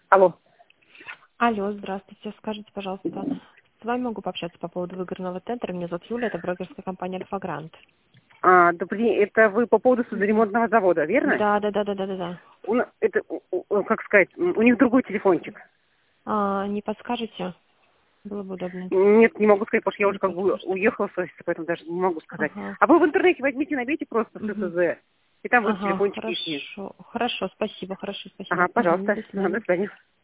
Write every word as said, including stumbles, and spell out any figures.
Алло. Алло, здравствуйте. Скажите, пожалуйста, с вами могу пообщаться по поводу выигранного тендера? Меня зовут Юля, это брокерская компания «Альфа-Грант». А, добрый день. Это вы по поводу Мгм. судоремонтного завода, верно? Да, да, да, да, да, да, да. У на- это, у- у- как сказать, м, у них другой телефончик. А, не подскажете? Было бы удобно. Нет, не могу сказать, потому что я Не уже как бы подскажете. уехала с офиса, поэтому даже не могу сказать. Ага. А вы в интернете возьмите, набейте просто Мгм. ССЗ, и там будет Ага, телефончик их. хорошо. Хорошо, спасибо, хорошо, спасибо. Ага, Мгм, пожалуйста. до Ага, до свидания. свидания.